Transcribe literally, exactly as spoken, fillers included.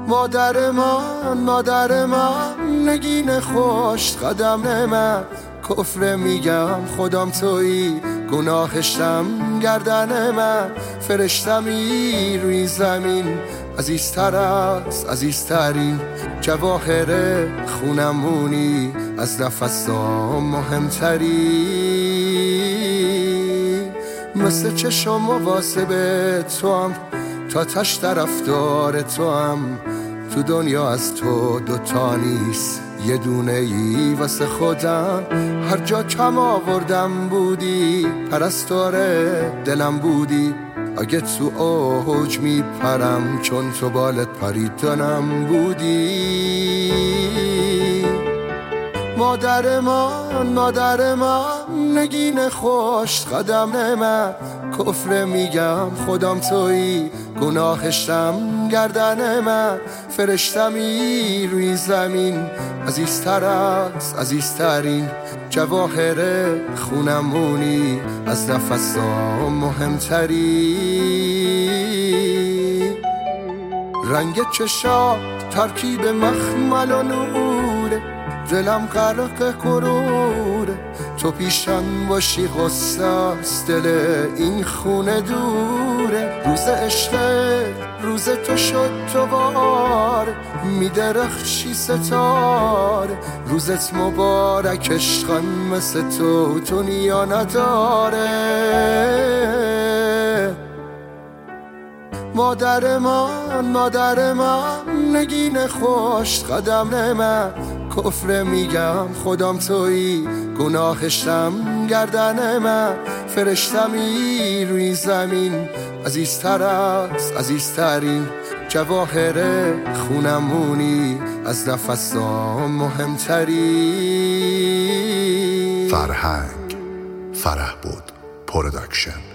مادر من مادر من نگین خوش قدم من کفر میگم خودم تویی گناهشم گردن من فرشتمی روی زمین عزیزتر از عزیزترین جواهر خونمونی از نفسام مهمتری مثل چشم مواظب تو هم تا تش طرفدار تو هم تو دنیا از تو دوتا نیست یه دونه ای واسه خودم هر جا کم آوردم بودی پرستار دلم بودی اگه تو اوج میپرم چون تو بالت پریدنم بودی مادر من مادر من نگین خوش قدم من کفر میگم خودم تویی گناهشم گردن من فرشتمی روی زمین عزیزتر از عزیزترین جواهر خونمونی از نفسام مهمتری رنگ چشات ترکیب مخمل و نوره دلم غرق غروره تو پیشم باشی غصه است دل این خونه دوره روز عشق روز تو شد دوباره میدرخشی ستاره روزت مبارک عشقم مثل تو دنیا نداره مادر من مادر من نگین خوش قدم من کفر میگم خودم تویی گناهشم گردن من فرشتمی روی زمین عزیزتر از عزیزترین جواهر خونمونی از نفسام مهمتری فرهنگ فرح بود پروداکشن.